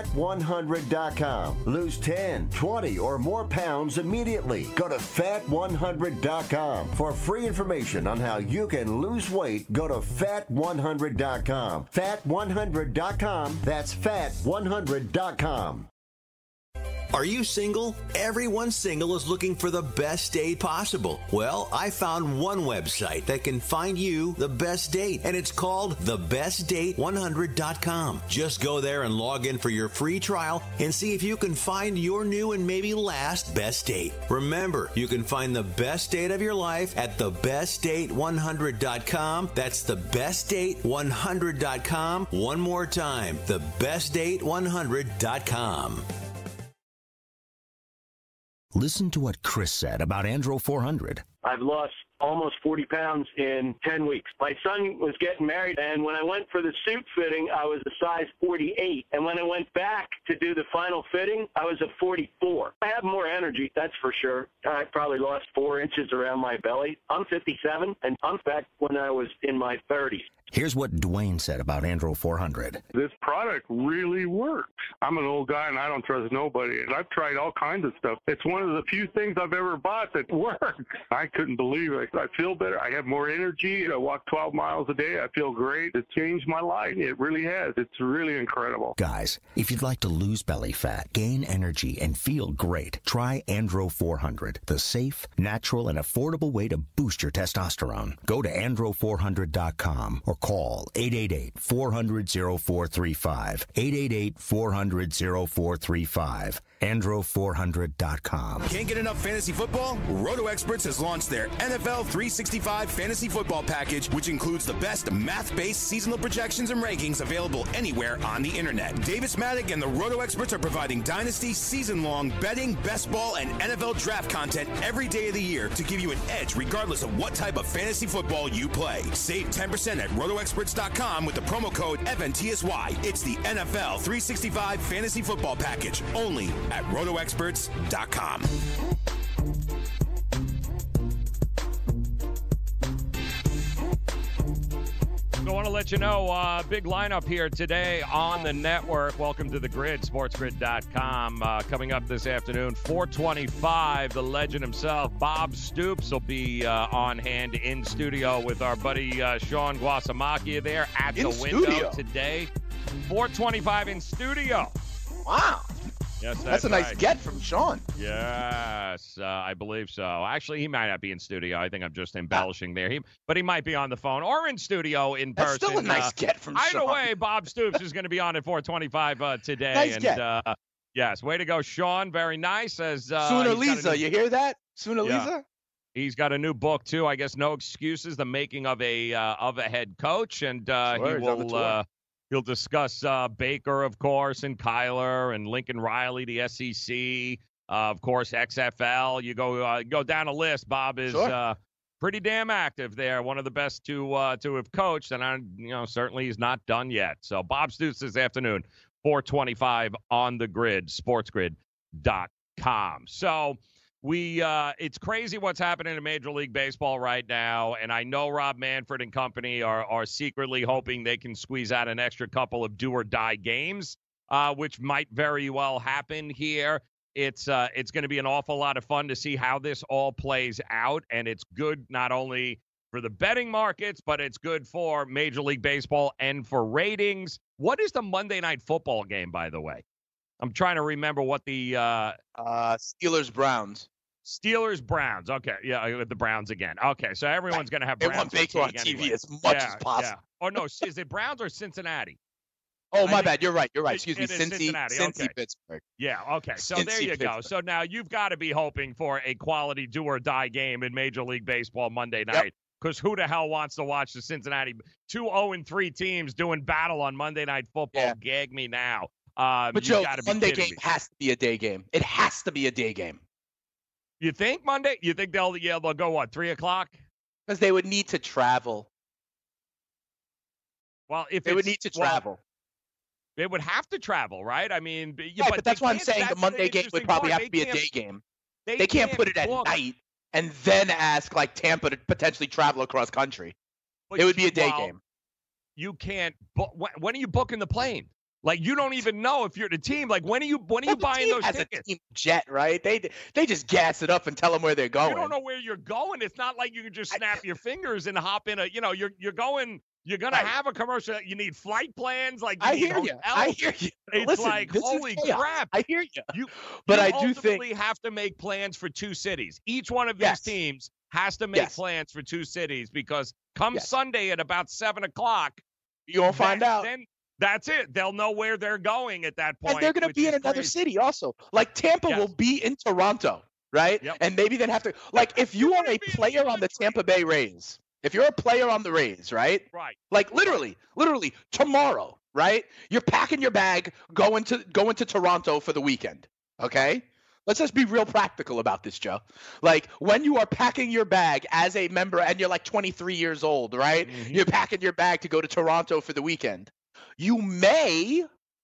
fat100.com. Lose 10, 20, or more pounds immediately. Go to fat100.com. For free information on how you can lose weight, go to fat100.com. Fat100.com. That's fat100.com. Are you single? Everyone single is looking for the best date possible. Well, I found one website that can find you the best date, and it's called thebestdate100.com. Just go there and log in for your free trial and see if you can find your new and maybe last best date. Remember, you can find the best date of your life at thebestdate100.com. That's thebestdate100.com. One more time, thebestdate100.com. Listen to what Chris said about Andro 400. I've lost almost 40 pounds in 10 weeks. My son was getting married, and when I went for the suit fitting, I was a size 48. And when I went back to do the final fitting, I was a 44. I have more energy, that's for sure. I probably lost 4 inches around my belly. I'm 57, and I'm back when I was in my 30s. Here's what Dwayne said about Andro 400. This product really works. I'm an old guy, and I don't trust nobody. And I've tried all kinds of stuff. It's one of the few things I've ever bought that works. I couldn't believe it. I feel better. I have more energy. I walk 12 miles a day. I feel great. It's changed my life. It really has. It's really incredible. Guys, if you'd like to lose belly fat, gain energy, and feel great, try Andro 400, the safe, natural, and affordable way to boost your testosterone. Go to andro400.com or call 888-400-0435. 888-400-0435. Andro400.com. Can't get enough fantasy football? Roto Experts has launched their NFL 365 Fantasy Football Package, which includes the best math-based seasonal projections and rankings available anywhere on the internet. Davis Maddock and the Roto Experts are providing dynasty, season-long betting, best ball, and NFL draft content every day of the year to give you an edge regardless of what type of fantasy football you play. Save 10% at rotoexperts.com with the promo code FNTSY. It's the NFL 365 Fantasy Football Package, only at rotoexperts.com. I want to let you know, big lineup here today on the network. Welcome to the Grid, sportsgrid.com. Coming up this afternoon, 4:25, the legend himself, Bob Stoops, will be on hand in studio with our buddy Sean Guasamacchia there at the window today. 4:25 in studio. Wow. Yes, that's a nice get from Sean. Yes, I believe so. Actually, he might not be in studio. I think I'm just embellishing there. But he might be on the phone or in studio in person. That's still a nice get from Sean. Either way, Bob Stoops is going to be on at 4:25 today. Nice get. Yes, way to go, Sean. Very nice. As Sooner Lisa, you hear that? Sooner Lisa. He's got a new book too. I guess No Excuses: The Making of a Head Coach, and he'll discuss Baker, of course, and Kyler and Lincoln Riley, the SEC, of course, XFL. You go down a list. Bob is pretty damn active there. One of the best to have coached, and certainly he's not done yet. So Bob Stoops this afternoon, 4:25 on the Grid, sportsgrid.com. So it's crazy what's happening in Major League Baseball right now, and I know Rob Manfred and company are secretly hoping they can squeeze out an extra couple of do-or-die games, which might very well happen here. It's going to be an awful lot of fun to see how this all plays out, and it's good not only for the betting markets, but it's good for Major League Baseball and for ratings. What is the Monday Night Football game, by the way? I'm trying to remember what the Steelers-Browns. Steelers-Browns. Okay, yeah, the Browns again. Okay, so everyone's going to have Browns. They want Baker on TV as much as possible. Yeah. Oh, no, is it Browns or Cincinnati? Oh, my bad. You're right. Excuse me. Cincinnati. Cincy, Pittsburgh. Yeah, okay. So there you go. So now you've got to be hoping for a quality do-or-die game in Major League Baseball Monday night. Because who the hell wants to watch the Cincinnati 2-0-3 teams doing battle on Monday Night Football? Yeah. Gag me now. But Joe, Monday game has to be a day game. It has to be a day game. You think Monday? You think they'll go what, 3:00? Because they would need to travel. Well, if they would need to travel, they would have to travel, right? I mean, but that's why I'm saying the Monday game would probably have to be a day game. They can't put it at night and then ask like Tampa to potentially travel across country. It would be a day game. You can't. When are you booking the plane? Like, you don't even know if you're the team. Like, when are you buying those tickets? A team jet, right? They just gas it up and tell them where they're going. You don't know where you're going. It's not like you can just snap your fingers and hop in you're going. You're gonna have a commercial. You need flight plans. Like, I hear you. It's Listen, like, holy crap. I hear you. But I do think you have to make plans for two cities. Each one of these teams has to make plans for two cities, because come Sunday at about 7:00, you're gonna find out. Then that's it. They'll know where they're going at that point. And they're going to be in another city also. Like, Tampa will be in Toronto, right? Yep. And maybe they'd have to, like, if you are a player on the Tampa Bay Rays, if you're a player on the Rays, right? Right. Like, literally tomorrow, right? You're packing your bag, going to Toronto for the weekend, okay? Let's just be real practical about this, Joe. Like, when you are packing your bag as a member and you're like 23 years old, right? Mm-hmm. You're packing your bag to go to Toronto for the weekend. You may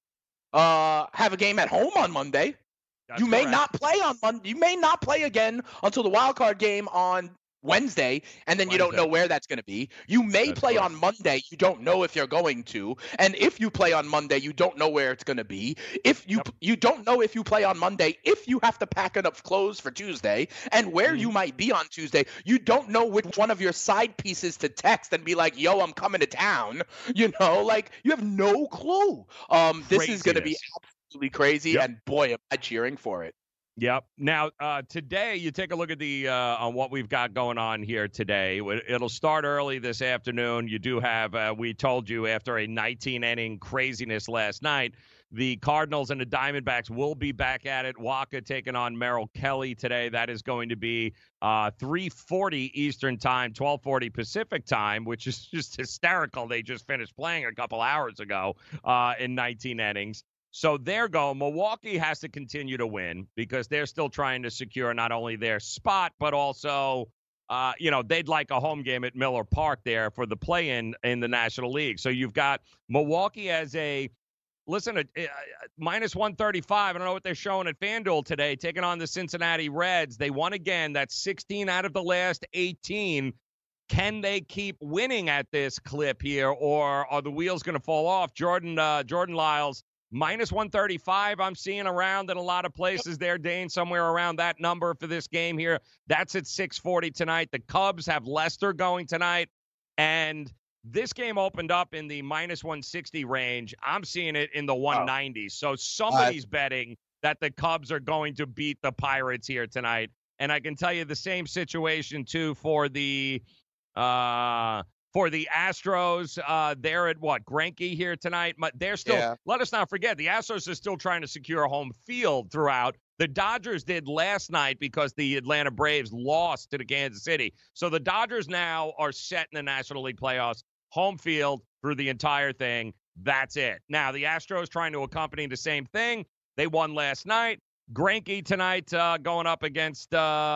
have a game at home on Monday. You may not play on Monday. You may not play again until the wild card game on Wednesday, and then you don't know where that's going to be. You may play on Monday. You don't know if you're going to. And if you play on Monday, you don't know where it's going to be. If you don't know if you play on Monday, if you have to pack enough clothes for Tuesday, and where you might be on Tuesday, you don't know which one of your side pieces to text and be like, yo, I'm coming to town. Like, you have no clue. This is going to be absolutely crazy, and boy, am I cheering for it. Yep. Now, today, you take a look at the on what we've got going on here today. It'll start early this afternoon. You do have, we told you, after a 19-inning craziness last night, The Cardinals and the Diamondbacks will be back at it. Waka taking on Merrill Kelly today. That is going to be 3:40 Eastern time, 12:40 Pacific time, which is just hysterical. They just finished playing a couple hours ago in 19 innings. So there go. Milwaukee has to continue to win because they're still trying to secure not only their spot, but also, they'd like a home game at Miller Park there for the play-in in the National League. So you've got Milwaukee as a minus 135. I don't know what they're showing at FanDuel today, taking on the Cincinnati Reds. They won again. That's 16 out of the last 18. Can they keep winning at this clip here, or are the wheels going to fall off? Jordan Lyles, minus 135, I'm seeing around in a lot of places there, Dane, somewhere around that number for this game here. That's at 640 tonight. The Cubs have Leicester going tonight, and this game opened up in the minus 160 range. I'm seeing it in the 190s. So somebody's betting that the Cubs are going to beat the Pirates here tonight. And I can tell you the same situation, too, for the Astros. They're at Greinke here tonight. But they're still, let us not forget, the Astros are still trying to secure home field throughout. The Dodgers did last night because the Atlanta Braves lost to the Kansas City. So the Dodgers now are set in the National League playoffs. Home field through the entire thing. That's it. Now, the Astros trying to accompany the same thing. They won last night. Greinke tonight going up against,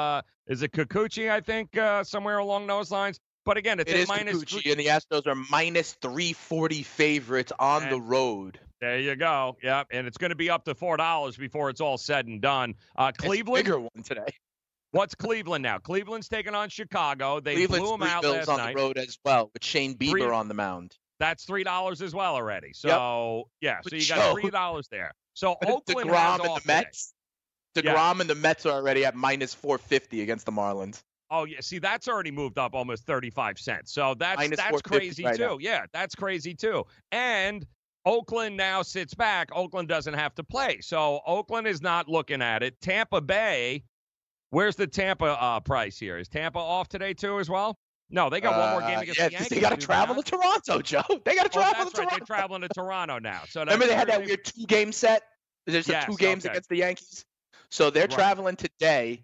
is it Kikuchi, I think, somewhere along those lines. But again, it's at minus Kikuchi, and the Astros are minus 340 favorites on the road. There you go. Yeah, and it's going to be up to $4 before it's all said and done. Cleveland. Bigger one today. What's Cleveland now? Cleveland's taking on Chicago. They Cleveland's blew them out last on night. The road as well, with Shane Bieber on the mound. That's $3 as well already. So, so you got $3 there. So Oakland DeGrom has and off the Mets. DeGrom and the Mets are already at minus 450 against the Marlins. Oh, yeah. See, that's already moved up almost 35 cents. So that's crazy, right too. now. Yeah, that's crazy, too. And Oakland now sits back. Oakland doesn't have to play. So Oakland is not looking at it. Tampa Bay, where's the Tampa price here? Is Tampa off today, too, as well? No, they got one more game against the Yankees. They got to travel to Toronto, Joe. They got to travel to Toronto. They're traveling to Toronto now. So remember they had that weird 2-game set? There's two games against the Yankees. So they're traveling today,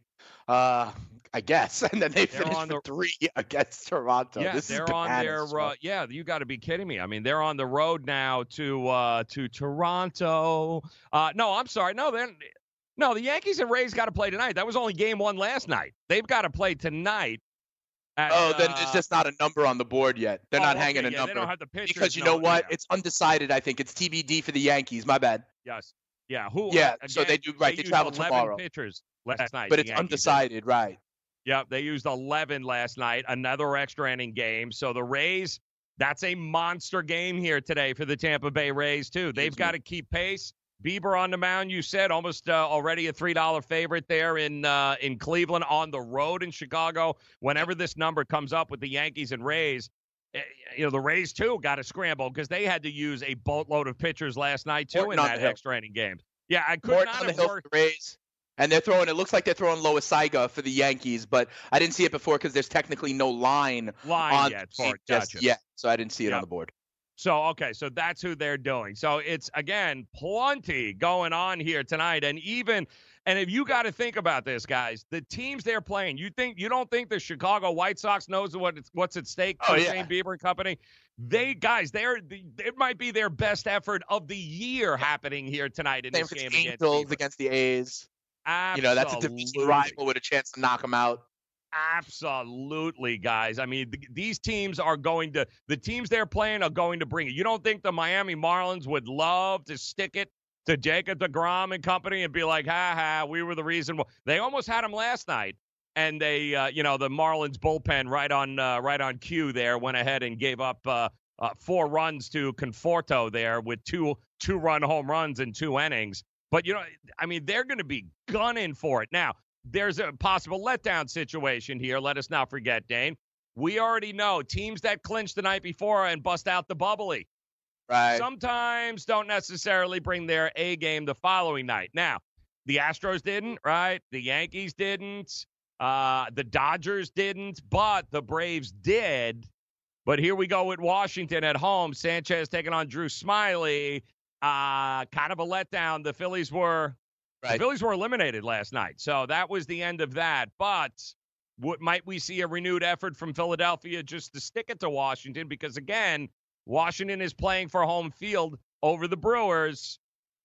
I guess, and then they finish for 3 against Toronto. Yeah, this they're is on their. You got to be kidding me. I mean, they're on the road now to Toronto. No, I'm sorry. No, the Yankees and Rays got to play tonight. That was only game 1 last night. They've got to play tonight. Then it's just not a number on the board yet. They're not hanging a number. They don't have the pitchers. Because you know what? It's undecided, I think. It's TBD for the Yankees. My bad. Yes. Yeah. Again, so they do, right. They travel tomorrow. Pitchers last night. But it's undecided, right. Yep. They used 11 last night. Another extra inning game. So the Rays, that's a monster game here today for the Tampa Bay Rays, too. They've got to keep pace. Bieber on the mound, you said, almost already a $3 favorite there in Cleveland, on the road in Chicago. Whenever this number comes up with the Yankees and Rays, the Rays, too, got to scramble because they had to use a boatload of pitchers last night, too, in that extra inning game. Yeah, I could not have worked. The Rays. And they're throwing, it looks like they're throwing Lois Saiga for the Yankees, but I didn't see it before because there's technically no line on yet for it just yet. So I didn't see it on the board. So, okay, so that's who they're doing. So it's, again, plenty going on here tonight. And if you got to think about this, guys, the teams they're playing, you don't think the Chicago White Sox knows what's at stake for Shane Bieber and company? It might be their best effort of the year happening here tonight in this game against the A's. Absolutely. That's a division rival with a chance to knock them out. Absolutely, guys. I mean, these teams the teams they're playing are going to bring it. You don't think the Miami Marlins would love to stick it to Jacob deGrom and company and be like, ha, we were the reason. They almost had him last night, and they, the Marlins bullpen right on cue there went ahead and gave up 4 runs to Conforto there with two-run home runs in 2 innings. But, they're going to be gunning for it. Now, there's a possible letdown situation here. Let us not forget, Dane. We already know teams that clinch the night before and bust out the bubbly. Right. Sometimes don't necessarily bring their A game the following night. Now, the Astros didn't, right? The Yankees didn't. The Dodgers didn't, but the Braves did. But here we go with Washington at home. Sanchez taking on Drew Smyly. kind of a letdown. The Phillies were eliminated last night, so that was the end of that. But might we see a renewed effort from Philadelphia just to stick it to Washington? Because, again, Washington is playing for home field over the Brewers.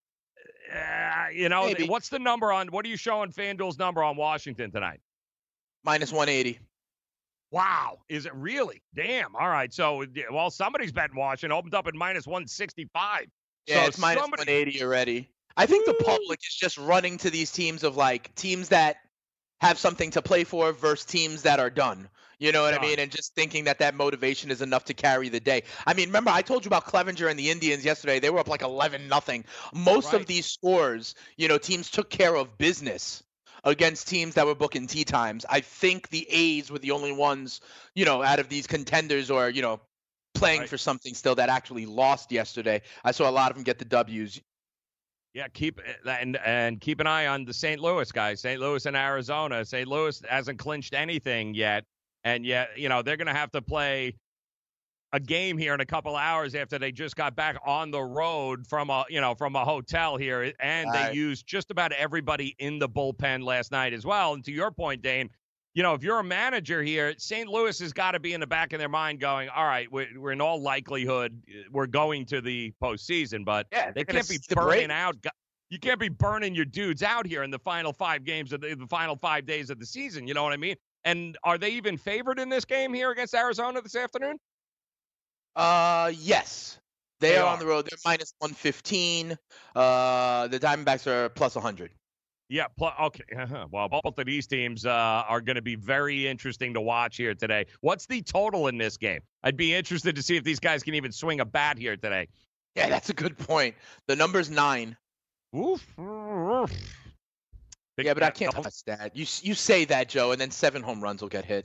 Maybe. What's the number on – what are you showing FanDuel's number on Washington tonight? Minus 180. Wow. Is it really? Damn. All right. So, well, somebody's betting Washington. Opened up at minus 165. Yeah, so it's minus 180 already. I think the public is just running to these teams of, like, teams that have something to play for versus teams that are done. You know what I mean? And just thinking that motivation is enough to carry the day. I mean, remember, I told you about Clevenger and the Indians yesterday. They were up like 11-0. Most of these scores, teams took care of business against teams that were booking tee times. I think the A's were the only ones, out of these contenders or, playing for something still that actually lost yesterday. I saw a lot of them get the W's. Yeah, keep an eye on the St. Louis guys. St. Louis and Arizona. St. Louis hasn't clinched anything yet. And yet, they're going to have to play a game here in a couple hours after they just got back on the road from a hotel here. And they used just about everybody in the bullpen last night as well. And to your point, Dane, if you're a manager here, St. Louis has got to be in the back of their mind going, all right, we're in all likelihood, we're going to the postseason, but they can't be burning out. You can't be burning your dudes out here in the final 5 games of the final 5 days of the season. You know what I mean? And are they even favored in this game here against Arizona this afternoon? Yes. They are on the road. They're minus 115. The Diamondbacks are plus 100. Yeah, okay. Well, both of these teams are going to be very interesting to watch here today. What's the total in this game? I'd be interested to see if these guys can even swing a bat here today. Yeah, that's a good point. The number's 9. Oof. Yeah, but I can't touch that. You say that, Joe, and then 7 home runs will get hit.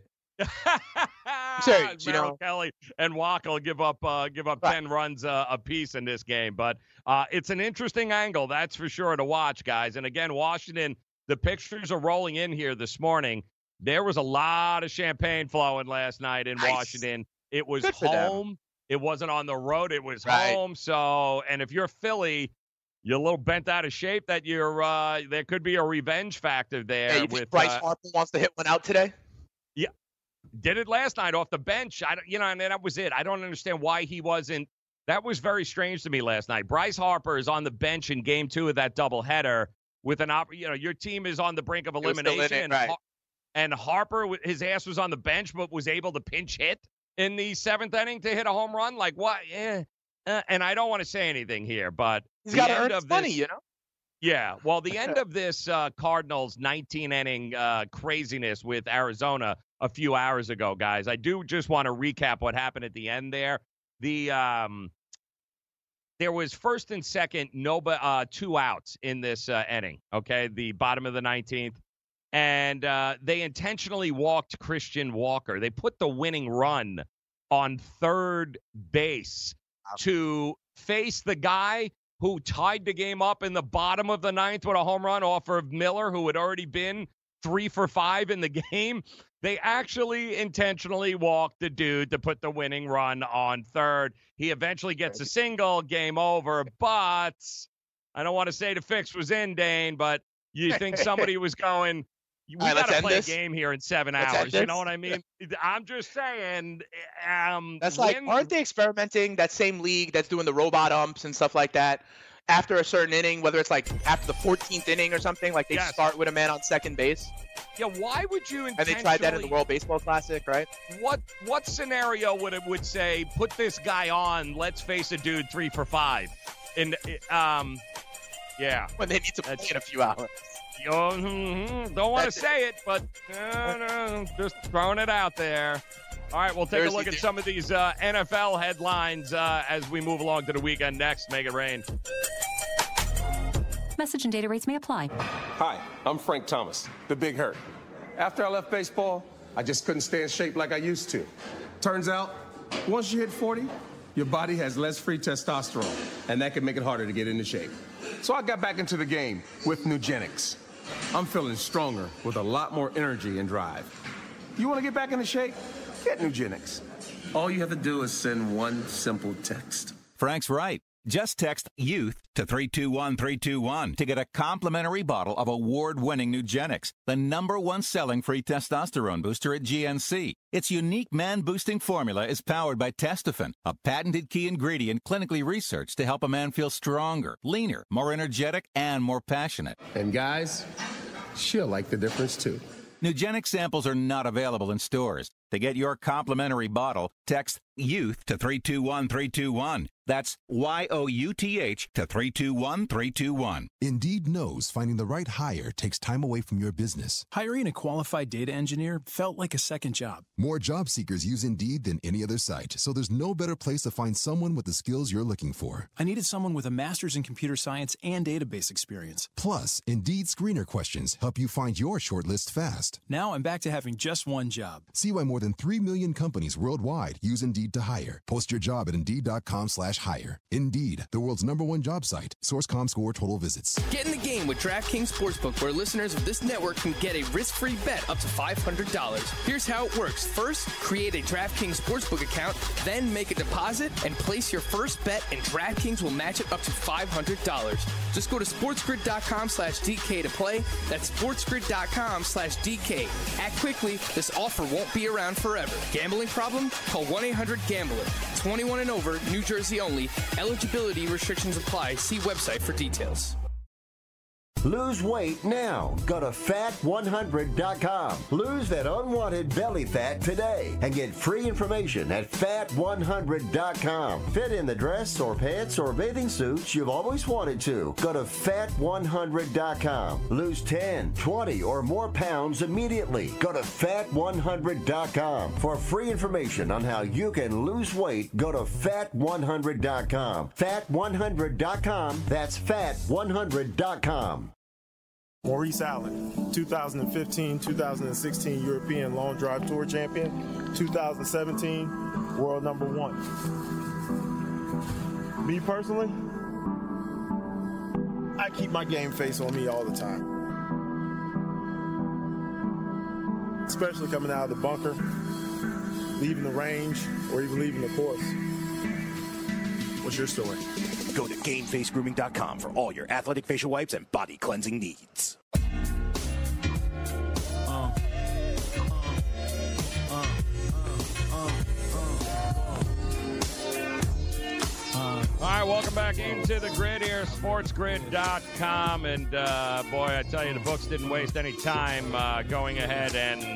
I'm serious, Merrill Kelly and Walker will give up 10 runs apiece in this game. But it's an interesting angle, that's for sure, to watch, guys. And again, Washington, the pictures are rolling in here this morning. There was a lot of champagne flowing last night in Washington. It was home. It wasn't on the road. It was home. So, and if you're Philly, you're a little bent out of shape. That there could be a revenge factor there. Yeah, you think Bryce Harper wants to hit one out today? Yeah, did it last night off the bench. And that was it. I don't understand why he wasn't. That was very strange to me last night. Bryce Harper is on the bench in Game 2 of that doubleheader with your team is on the brink of elimination, and Harper, his ass was on the bench, but was able to pinch hit in the 7th inning to hit a home run. Like what? And I don't want to say anything here, but he's got to earn his money, Yeah, well, the end of this Cardinals 19-inning craziness with Arizona a few hours ago, guys. I do just want to recap what happened at the end there. There was first and second, 2 outs in this inning. Okay, the bottom of the 19th, and they intentionally walked Christian Walker. They put the winning run on third base to face the guy who tied the game up in the bottom of the 9th with a home run off of Miller, who had already been 3 for 5 in the game. They actually intentionally walked the dude to put the winning run on third. He eventually gets a single, game over. But I don't want to say the fix was in, Dane, but you think somebody was going, we got to play a game here in 7 hours. You know what I mean? I'm just saying. That's aren't they experimenting, that same league that's doing the robot umps and stuff like that? After a certain inning, whether it's like after the 14th inning or something, like they start with a man on second base. Yeah, why would you intentionally... And they tried that in the World Baseball Classic, right? What scenario would say, put this guy on, let's face a dude 3 for 5? And yeah. When they need to play in a few hours. Don't want to say it, but just throwing it out there. All right, we'll take a look at some of these NFL headlines as we move along to the weekend next. Make it rain. Message and data rates may apply. Hi, I'm Frank Thomas, the Big Hurt. After I left baseball, I just couldn't stay in shape like I used to. Turns out, once you hit 40, your body has less free testosterone, and that can make it harder to get into shape. So I got back into the game with Nugenix. I'm feeling stronger with a lot more energy and drive. You want to get back into shape? Get Nugenix. All you have to do is send one simple text. Frank's right. Just text YOUTH to 321321 to get a complimentary bottle of award-winning Nugenix, the #1 selling free testosterone booster at GNC. Its unique man-boosting formula is powered by Testofen, a patented key ingredient clinically researched to help a man feel stronger, leaner, more energetic, and more passionate. And guys, she'll like the difference too. Nugenix samples are not available in stores. To get your complimentary bottle, text YOUTH to 321321. That's YOUTH to 321321. Indeed knows finding the right hire takes time away from your business. Hiring a qualified data engineer felt like a second job. More job seekers use Indeed than any other site, so there's no better place to find someone with the skills you're looking for. I needed someone with a master's in computer science and database experience. Plus, Indeed screener questions help you find your shortlist fast. Now I'm back to having just one job. See why more than 3 million companies worldwide use Indeed to hire. Post your job at Indeed.com/hire. Indeed, the world's #1 job site. Source.com/score total visits. Get in the game with DraftKings Sportsbook, where listeners of this network can get a risk-free bet up to $500. Here's how it works. First, create a DraftKings Sportsbook account, then make a deposit and place your first bet, and DraftKings will match it up to $500. Just go to sportsgrid.com/DK to play. That's sportsgrid.com/DK. Act quickly. This offer won't be around forever. Gambling problem? Call 1-800-GAMBLER. 21 and over, New Jersey only. Eligibility restrictions apply. See website for details. Lose weight now. Go to fat100.com. Lose that unwanted belly fat today and get free information at fat100.com. Fit in the dress or pants or bathing suits you've always wanted to. Go to fat100.com. Lose 10, 20, or more pounds immediately. Go to fat100.com. For free information on how you can lose weight, go to fat100.com. Fat100.com. That's fat100.com. Maurice Allen, 2015-2016 European Long Drive Tour Champion, 2017 World #1. Me personally, I keep my game face on me all the time. Especially coming out of the bunker, leaving the range, or even leaving the course. What's your story? Go to GameFaceGrooming.com for all your athletic facial wipes and body cleansing needs. All right, welcome back into the grid here, sportsgrid.com. And, boy, I tell you, the books didn't waste any time going ahead and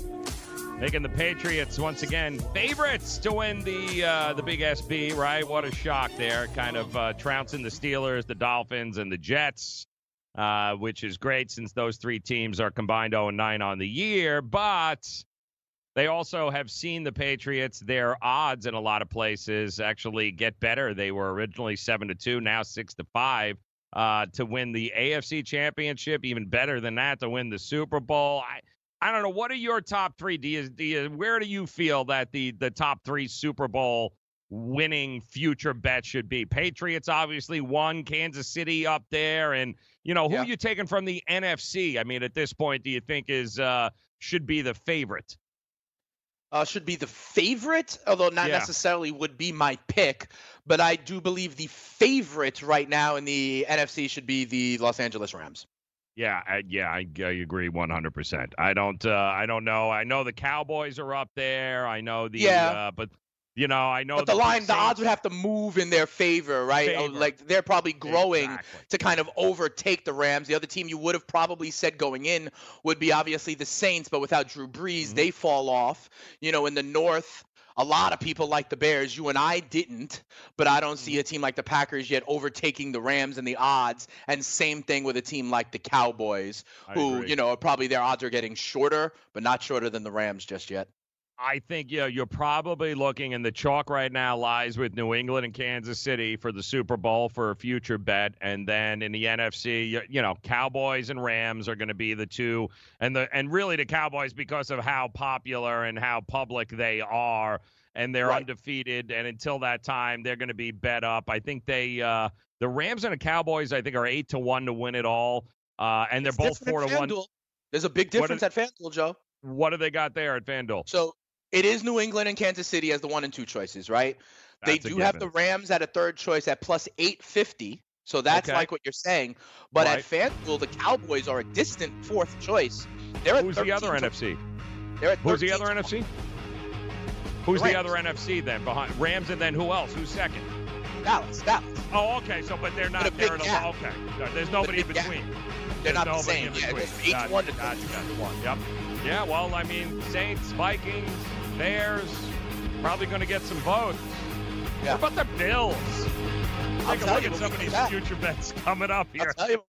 making the Patriots, once again, favorites to win the Big SB, right? What a shock there. Kind of trouncing the Steelers, the Dolphins, and the Jets, which is great since those three teams are combined 0-9 on the year. But they also have seen the Patriots, their odds in a lot of places actually get better. They were originally 7-2, now 6-5 to win the AFC Championship. Even better than that, to win the Super Bowl. I don't know. What are your top three? Where do you feel that the top three Super Bowl winning future bets should be? Patriots, obviously, one. Kansas City up there. And, who are you taking from the NFC? I mean, at this point, do you think should be the favorite? Should be the favorite, although not necessarily would be my pick. But I do believe the favorite right now in the NFC should be the Los Angeles Rams. Yeah, I agree 100%. I don't know. I know the Cowboys are up there. I know the but I know but the odds would have to move in their favor, right? Like they're probably growing to kind of overtake the Rams. The other team you would have probably said going in would be obviously the Saints, but without Drew Brees, they fall off. In the North, a lot of people like the Bears. You and I didn't, but I don't see a team like the Packers yet overtaking the Rams in the odds. And same thing with a team like the Cowboys, who, probably their odds are getting shorter, but not shorter than the Rams just yet. I think you're probably looking, and the chalk right now lies with New England and Kansas City for the Super Bowl for a future bet, and then in the NFC, Cowboys and Rams are going to be the two, and really the Cowboys because of how popular and how public they are, and they're undefeated, and until that time they're going to be bet up. I think the Rams and the Cowboys I think are 8-1 to win it all, and they're both 4-1. There's a big difference at FanDuel, Joe. What do they got there at FanDuel? So It is New England and Kansas City as the 1 and 2 choices, right? That's they do have the Rams at a third choice at plus 850. So that's like what you're saying. But at FanDuel, the Cowboys are a distant 4th choice. Who's the other NFC? They're at Who's the other NFC? Who's the other NFC then? Behind Rams, and then who else? Who's second? Dallas. Oh, okay. So, but they're not there. Okay. There's nobody in between. They're not the same. Yeah, each one. Gotcha. Yep. Yeah, well, I mean, Saints, Vikings, Bears, probably going to get some votes. Yeah. What about the Bills? Take a look at some of these future bets coming up here. I'll tell you